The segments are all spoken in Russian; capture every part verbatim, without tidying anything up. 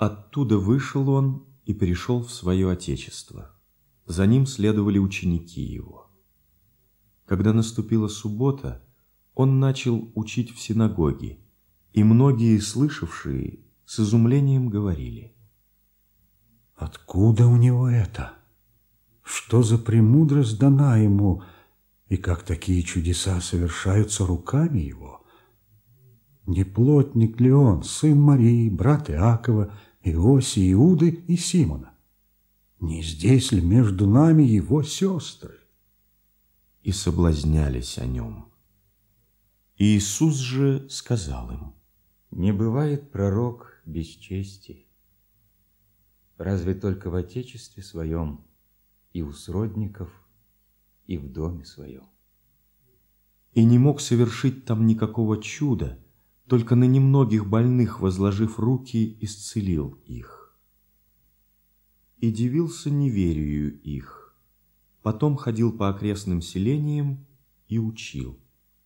Оттуда вышел он и перешел в свое отечество. За ним следовали ученики его. Когда наступила суббота, он начал учить в синагоге, и многие, слышавшие, с изумлением говорили: «Откуда у него это? Что за премудрость дана ему, и как такие чудеса совершаются руками его? Не плотник ли он, сын Марии, брат Иакова, Иосии, Иуды и Симона? Не здесь ли между нами его сестры?» И соблазнялись о нем. Иисус же сказал им: «Не бывает пророк без чести, разве только в отечестве своем, и у сродников, и в доме своем». И не мог совершить там никакого чуда, только на немногих больных, возложив руки, исцелил их. И дивился неверию их. Потом ходил по окрестным селениям и учил.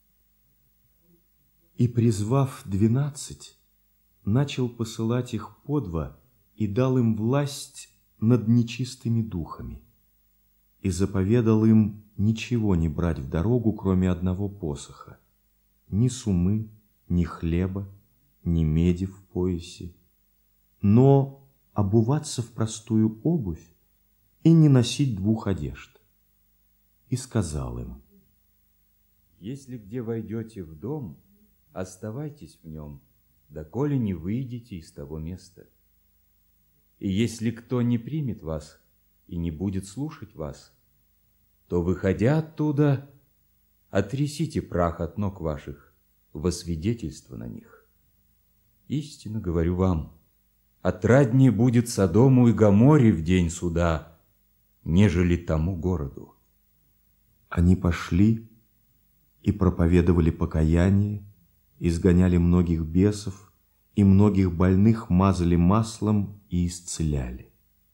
И, призвав двенадцать, начал посылать их по два и дал им власть над нечистыми духами. И заповедал им ничего не брать в дорогу, кроме одного посоха, ни сумы, ни хлеба, ни меди в поясе, но обуваться в простую обувь и не носить двух одежд. И сказал им: «Если где войдете в дом, оставайтесь в нем, доколе не выйдете из того места. И если кто не примет вас и не будет слушать вас, то, выходя оттуда, отрясите прах от ног ваших во свидетельство на них. Истинно говорю вам, отраднее будет Содому и Гоморре в день суда, нежели тому городу». Они пошли и проповедовали покаяние, изгоняли многих бесов, и многих больных мазали маслом и исцеляли.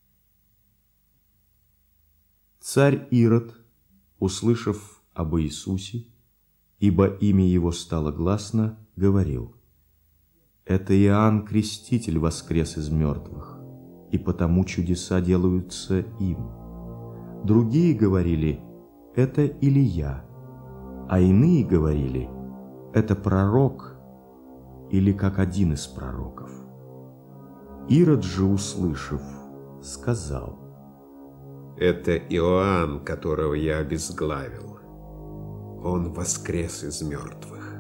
Царь Ирод, услышав об Иисусе, ибо имя его стало гласно, говорил: «Это Иоанн Креститель воскрес из мертвых, и потому чудеса делаются им». Другие говорили: «Это Илия», а иные говорили: «Это пророк, или как один из пророков». Ирод же, услышав, сказал: «Это Иоанн, которого я обезглавил. Он воскрес из мертвых».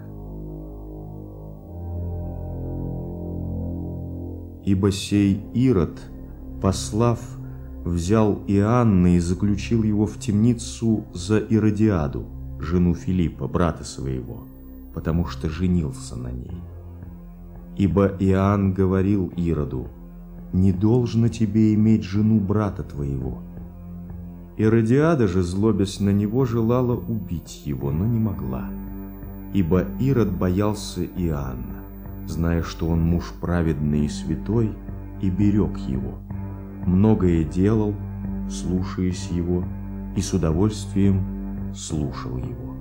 Ибо сей Ирод, послав, взял Иоанна и заключил его в темницу за Иродиаду, жену Филиппа, брата своего, потому что женился на ней. Ибо Иоанн говорил Ироду: «Не должно тебе иметь жену брата твоего». Иродиада же, злобясь на него, желала убить его, но не могла, ибо Ирод боялся Иоанна, зная, что он муж праведный и святой, и берег его, многое делал, слушаясь его, и с удовольствием слушал его.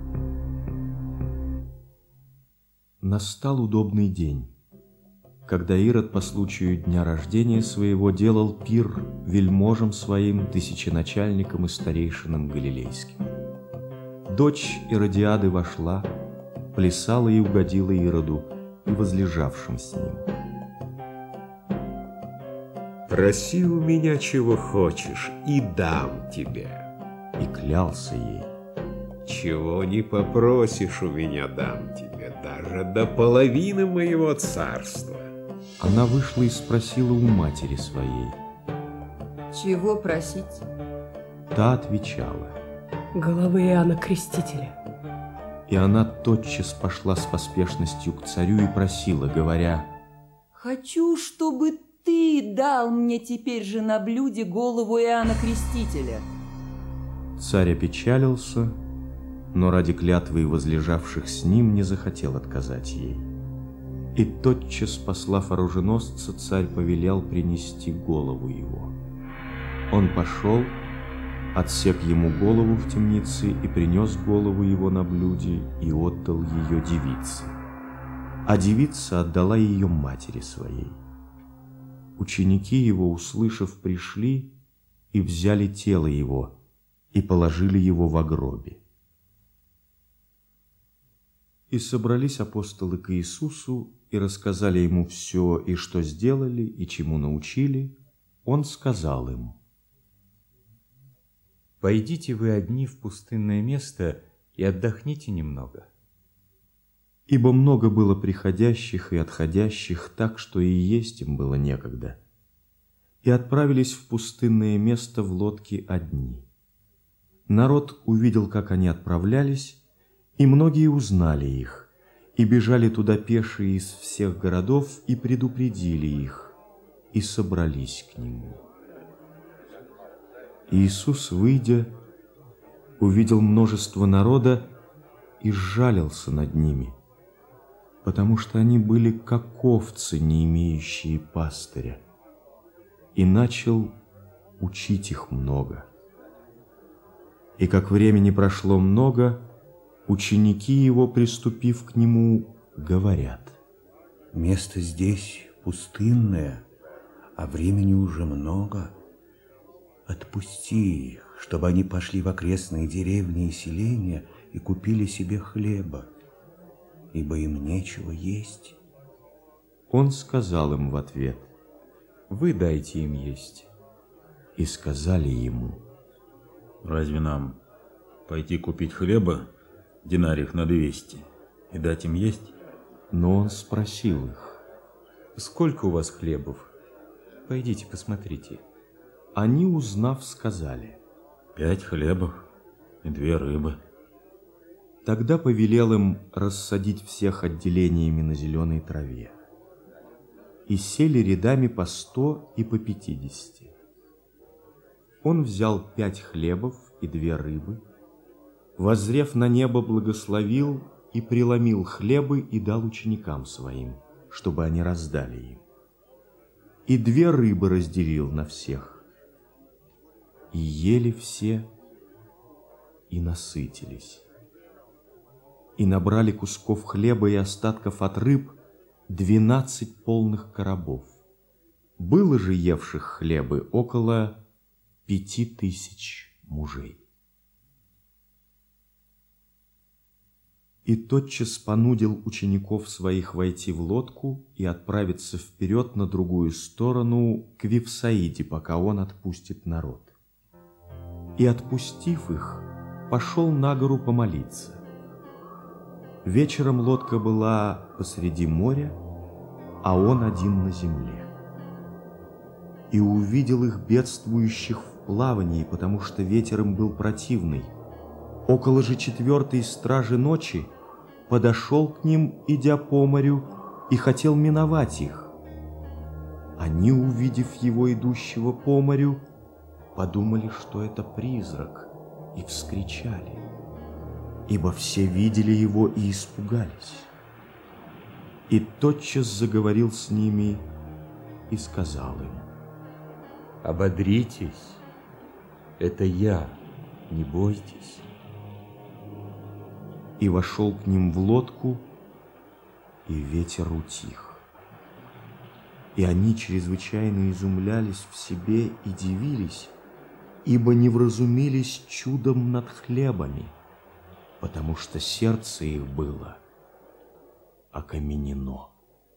Настал удобный день, когда Ирод по случаю дня рождения своего делал пир вельможам своим, тысяченачальникам и старейшинам галилейским. Дочь Иродиады вошла, плясала и угодила Ироду и возлежавшим с ним. «Проси у меня чего хочешь, и дам тебе». И клялся ей: «Чего не попросишь, у меня дам тебе, даже до половины моего царства». Она вышла и спросила у матери своей: «Чего просить?» Та отвечала: «Головы Иоанна Крестителя». И она тотчас пошла с поспешностью к царю и просила, говоря: «Хочу, чтобы ты дал мне теперь же на блюде голову Иоанна Крестителя». Царь опечалился, но ради клятвы возлежавших с ним не захотел отказать ей. И тотчас, послав оруженосца, царь повелел принести голову его. Он пошел, отсек ему голову в темнице и принес голову его на блюде и отдал ее девице. А девица отдала ее матери своей. ученики его, услышав, пришли и взяли тело его и положили его во гробе. И собрались апостолы к Иисусу и рассказали ему все, и что сделали, и чему научили. Он сказал им: «Пойдите вы одни в пустынное место и отдохните немного». Ибо много было приходящих и отходящих, так что и есть им было некогда. И отправились в пустынное место в лодке одни. Народ увидел, как они отправлялись, и многие узнали их, и бежали туда пешие из всех городов, и предупредили их, и собрались к нему. Иисус, выйдя, увидел множество народа и сжалился над ними, потому что они были как овцы, не имеющие пастыря, и начал учить их много. И как времени прошло много, ученики его, приступив к нему, говорят: место здесь пустынное, а времени уже много. Отпусти их, чтобы они пошли в окрестные деревни и селения и купили себе хлеба, ибо им нечего есть. Он сказал им в ответ: «Вы дайте им есть». И сказали ему: разве нам пойти купить хлеба динариев на двести и дать им есть? Но он спросил их: «Сколько у вас хлебов? Пойдите посмотрите». Они, узнав, сказали: пять хлебов и две рыбы. Тогда повелел им рассадить всех отделениями на зеленой траве. И сели рядами по сто и по пятидесяти. Он взял пять хлебов и две рыбы, воззрев на небо, благословил и преломил хлебы и дал ученикам своим, чтобы они раздали им. И две рыбы разделил на всех. И ели все, и насытились. И набрали кусков хлеба и остатков от рыб двенадцать полных коробов. Было же евших хлебы около пяти тысяч мужей. И тотчас понудил учеников своих войти в лодку и отправиться вперед на другую сторону к Вифсаиде, пока он отпустит народ. И, отпустив их, пошел на гору помолиться. Вечером лодка была посреди моря, а он один на земле. И увидел их бедствующих в плавании, потому что ветер им был противный. Около же четвертой стражи ночи подошел к ним, идя по морю, и хотел миновать их. Они, увидев его, идущего по морю, подумали, что это призрак, и вскричали, ибо все видели его и испугались. И тотчас заговорил с ними и сказал им: «Ободритесь, это я, не бойтесь». И вошел к ним в лодку, и ветер утих. И они чрезвычайно изумлялись в себе и дивились, ибо не вразумились чудом над хлебами, потому что сердце их было окаменено.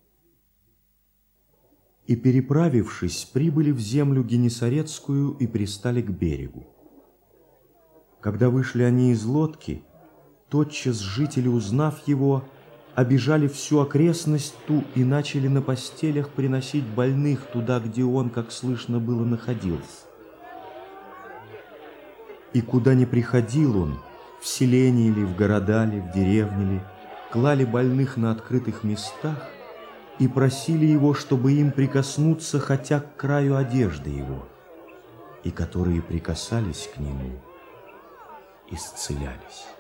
И, переправившись, прибыли в землю Генесарецкую и пристали к берегу. Когда вышли они из лодки, тотчас жители, узнав его, обежали всю окрестность ту и начали на постелях приносить больных туда, где он, как слышно было, находился. И куда ни приходил он, в селении ли, в города ли, в деревне ли, клали больных на открытых местах и просили его, чтобы им прикоснуться хотя к краю одежды его, и которые прикасались к нему, исцелялись.